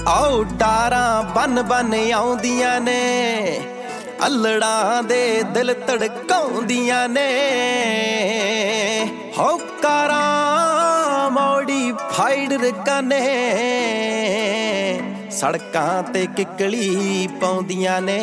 ਆਓ ਡਾਰਾਂ ਬਨ ਬਨ ਆਉਂਦੀਆਂ ਨੇ, ਅਲੜਾਂ ਦੇ ਦਿਲ ਧੜਕਾਉਂਦੀਆਂ ਨੇ। ਹੋ ਕਾਰਾਂ ਮੋਡੀਫਾਈਡ ਰਕਾਨੇ, ਸੜਕਾਂ ਤੇ ਕਿੱਕਲੀ ਪਾਉਂਦੀਆਂ ਨੇ।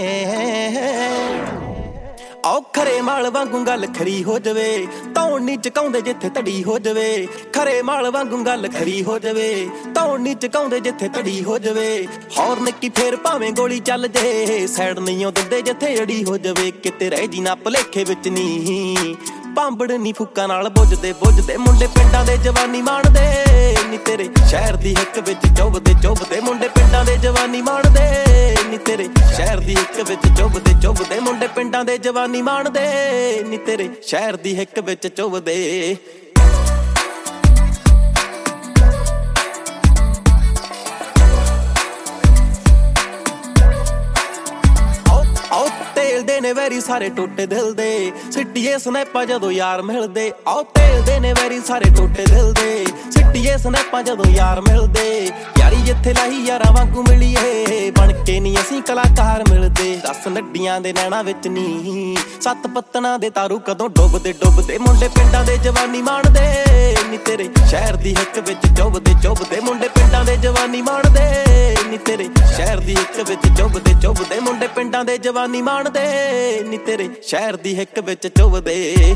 ਆਓ ਖਰੇ ਮਾਲ ਵਾਂਗੂ ਗੱਲ ਖਰੀ ਹੋ ਜਵੇ, ਧੌਣ ਨੀ ਚਕਾਉਂਦੇ ਜਿੱਥੇ ਧੜੀ ਹੋ ਜਵੇ। ਖਰੇ ਮਾਲ ਵਾਂਗੂ ਗੱਲ ਖਰੀ ਹੋ ਜਵੇ, ਧੌਣ ਨੀ ਚਕਾਉਂਦੇ ਜਿੱਥੇ ਧੜੀ ਹੋ ਜਵੇ। ਹੌਰ ਨਿੱਕੀ ਫੇਰ ਭਾਵੇਂ ਗੋਲੀ ਚੱਲ ਜੇ, ਸਾਈਡ ਨਹੀਂ ਉਹ ਦਿੰਦੇ ਜਿੱਥੇ ਅੜੀ ਹੋ ਜਵੇ। ਕਿਤੇ ਰਹਿ ਜੀ ਨਾ ਭੁਲੇਖੇ ਵਿੱਚ ਨੀ, ਭਾਂਬੜ ਨੀ ਫੁੱਕਾਂ ਨਾਲ ਬੁੱਝਦੇ ਬੁੱਝਦੇ ਮੁੰਡੇ ਪਿੰਡਾਂ ਦੇ ਜਵਾਨੀ ਮਾਣਦੇ ਨੀ। ਤੇਰੇ ਸ਼ਹਿਰ ਦੀ ਹਿੱਕ ਵਿੱਚ ਚੁੱਭਦੇ ਚੁੱਭਦੇ ਮੁੰਡੇ ਪਿੰਡਾਂ ਦੇ ਜਵਾਨੀ ਮਾਣਦੇ ਨੀ। ਤੇਰੇ ਸ਼ਹਿਰ ਦੀ ਹਿੱਕ ਵਿੱਚ ਚੁੱਭਦੇ ਚੁੱਭਦੇ ਮੁੰਡੇ ਪਿੰਡਾਂ ਦੇ ਜਵਾਨੀ ਮਾਣਦੇ ਨੀ। ਤੇਰੇ ਸ਼ਹਿਰ ਦੀ ਹਿੱਕ ਵਿੱਚ ਚੁੱਭਦੇ। ਤੇਲਦੇ ਨੇ ਵੈਰੀ ਸਾਰੇ ਟੋਟੇ ਦਿਲ ਦੇ, ਸਿੱਟੀਏ ਸਨੈਪਾਂ ਜਦੋਂ ਯਾਰ ਮਿਲਦੇ। ਆਓ ਤੇਲਦੇ ਨੇ ਵੈਰੀ ਸਾਰੇ ਟੋਟੇ ਦਿਲ ਦੇ, ਸਿੱਟੀਏ ਸਨੈਪਾਂ ਜਦੋਂ ਯਾਰ ਮਿਲਦੇ। ਯਾਰੀ ਜਿੱਥੇ ਲਾਹੀ ਯਾਰਾਂ ਵਾਂਗੂ ਮਿਲੀਏ, ਬਣ ਕੇ ਨੀ ਅਸੀਂ ਕਲਾਕਾਰ ਮਿਲਦੇ। 10 ਨੱਡੀਆਂ ਦੇ ਨੈਣਾ ਵਿੱਚ ਨੀ, 7 ਪੱਤਣਾ ਦੇ ਤਾਰੂ ਕਦੋਂ ਡੁੱਬਦੇ ਡੁੱਬਦੇ ਮੁੰਡੇ ਪਿੰਡਾਂ ਦੇ ਜਵਾਨੀ ਮਾਣਦੇ ਨੀ। ਤੇਰੇ ਸ਼ਹਿਰ ਦੀ ਹਿੱਕ ਵਿੱਚ ਚੁੱਭਦੇ ਚੁੱਭਦੇ ਮੁੰਡੇ ਪਿੰਡਾਂ ਦੇ ਜਵਾਨੀ ਮਾਣਦੇ ਨੀ। ਤੇਰੇ ਸ਼ਹਿਰ ਦੀ ਹਿੱਕ ਵਿੱਚ ਚੁੱਭਦੇ ਚੁੱਭਦੇ ਮੁੰਡੇ ਪਿੰਡਾਂ ਦੇ ਜਵਾਨੀ ਮਾਣਦੇ ਨੀ। ਤੇਰੇ ਸ਼ਹਿਰ ਦੀ ਹਿੱਕ ਵਿੱਚ ਚੁੱਭਦੇ।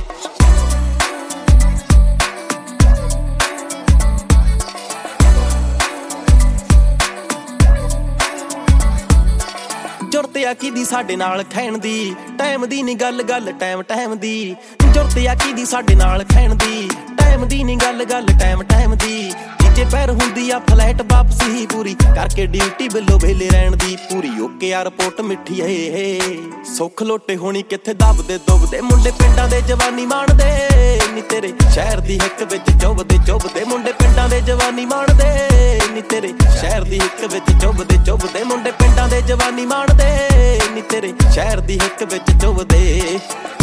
ਜ਼ਰੂਰਤ ਆ ਕਿਦੀ ਸਾਡੇ ਨਾਲ ਖੈਣ ਦੀ, ਟਾਈਮ ਦੀ ਨੀ ਗੱਲ ਗੱਲ ਟਾਈਮ ਟਾਈਮ ਦੀ। ਜ਼ਰੂਰਤ ਆ ਕਿਦੀ ਸਾਡੇ ਨਾਲ ਖੈਣ ਦੀ, ਟਾਈਮ ਦੀ ਨੀ ਗੱਲ ਗੱਲ ਟਾਈਮ ਟਾਈਮ ਦੀ। ਜੇ ਪੈਰ ਹੁੰਦੀ ਆ ਫਲੈਟ ਵਾਪਸੀ ਪੂਰੀ ਕਰਕੇ, ਡਿਊਟੀ ਬਿੱਲੋ ਵੇਲੇ ਰਹਿਣ ਦੀ ਪੂਰੀ। ਓਕੇ ਆ ਰਿਪੋਰਟ ਮਿੱਠੀ ਏ, ਸੁੱਖ ਲੋਟੇ ਹੋਣੀ ਕਿੱਥੇ ਦੱਬਦੇ ਦੁੱਬਦੇ ਮੁੰਡੇ ਪਿੰਡਾਂ ਦੇ ਜਵਾਨੀ ਮਾਣਦੇ ਨੀ। ਤੇਰੇ ਸ਼ਹਿਰ ਦੀ ਹਿੱਕ ਵਿੱਚ ਚੁੱਭਦੇ ਚੁੱਭਦੇ ਮੁੰਡੇ ਪਿੰਡਾਂ ਦੇ ਜਵਾਨੀ ਮਾਣਦੇ ਨੀ। ਤੇਰੇ ਸ਼ਹਿਰ ਦੀ ਹਿੱਕ ਵਿੱਚ ਚੁੱਭਦੇ ਚੁੱਭਦੇ ਮੁੰਡੇ ਪਿੰਡਾਂ ਦੇ ਜਵਾਨੀ ਮਾਣਦੇ ਨੀ। ਤੇਰੇ ਸ਼ਹਿਰ ਦੀ ਹਿੱਕ ਵਿੱਚ ਚੁੱਭਦੇ।